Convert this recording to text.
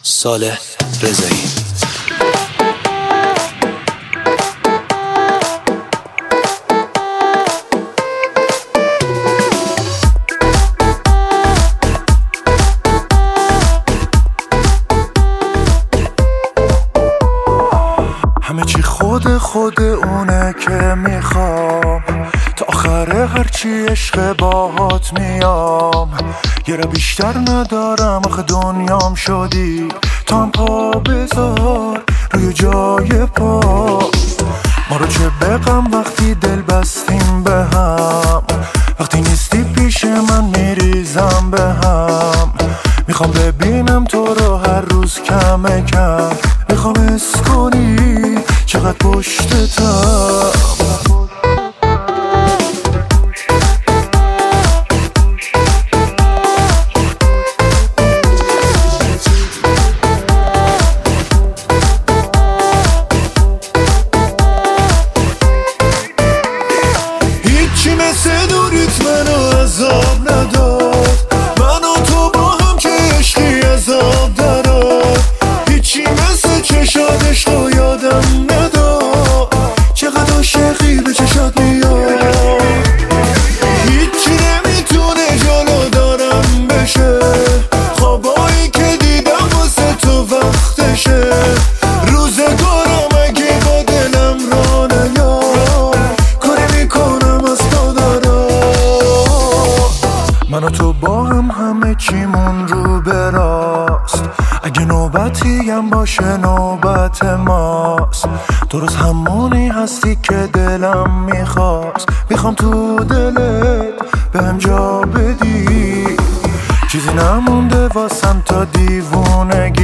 صالح رضایی. همه چی خود اونه که میخوام، تا آخر هرچی عشق باهات میام. یه را بیشتر ندارم آخه دنیام شدی، تا هم پا بذار روی جای پا. ما رو چه بقم وقتی دل بستیم به هم، وقتی نیستی پیش من میریزم به هم. میخوام ببینم تو رو هر روز کم کم، میخوام حس کنی چقدر پشتتم. هیچی مثل دوریت منو عذاب نداد، من و تو با هم که عشقی عذاب دارد. هیچی مثل چشات عشقو یادم نداد، چقدر عاشقی به چشات میاد. هیچی نمیتونه جلو دارم بشه، خوابایی که دیدم واسه تو وقتشه. روزگارم اگه با دلم را نیاد، کاری میکنم از تو دارم. من و تو با هم همه چیمون رو براست، اگه نوبتیم باشه نوبت ماست. درست همونی هستی که دلم میخواست، میخوام تو دلت بهم جا بدی. چیزی نمونده واسم تا دیوونگی،